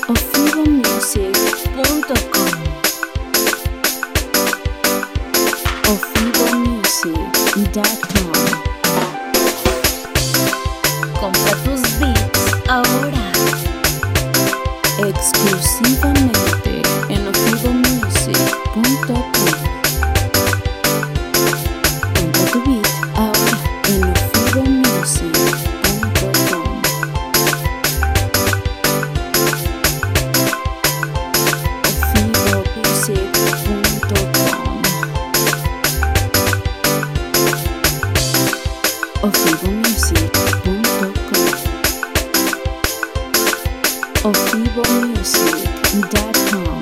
ofibomusic.com. ofibomusic.com. Compra tus beats ahora. Exclusivamente en ofibomusic.com. Compra tu beat ahora en ofibomusic.com. ofibomusic.com. ofibomusic.com.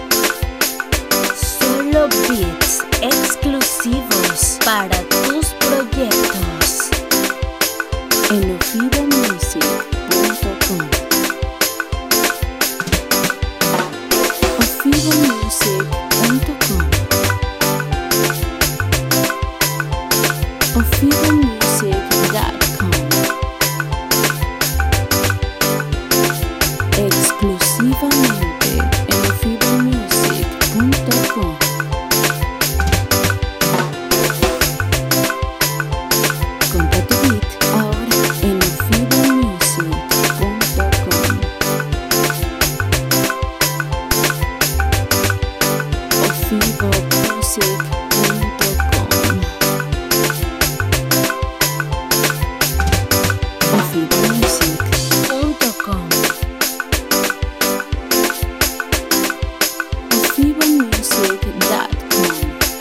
Solo beats exclusivos para tus proyectos en ofibomusic.com. ofibomusic.com. ofibomusic.com. Exclusivamente en ofibomusic.com. Compra tu beat ahora en ofibomusic.com. ofibomusic.com. ofibomusic.com. ofibomusic.com.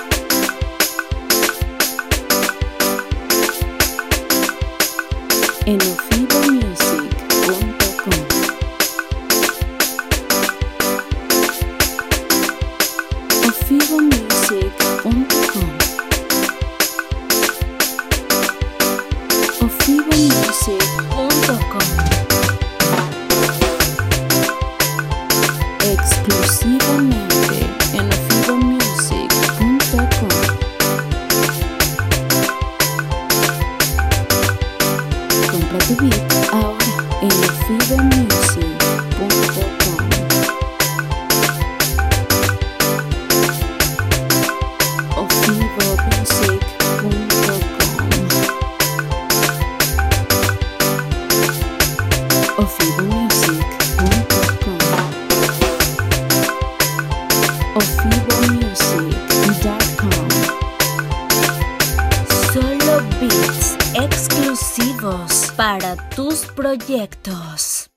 En ofibomusic.com. ofibomusic.com. ofibomusic.com. Exclusivamente en ofibomusic.com. Compra tu beat ahora en ofibomusic.com. ofibomusic.com. ofibomusic.com. Solo beats exclusivos para tus proyectos.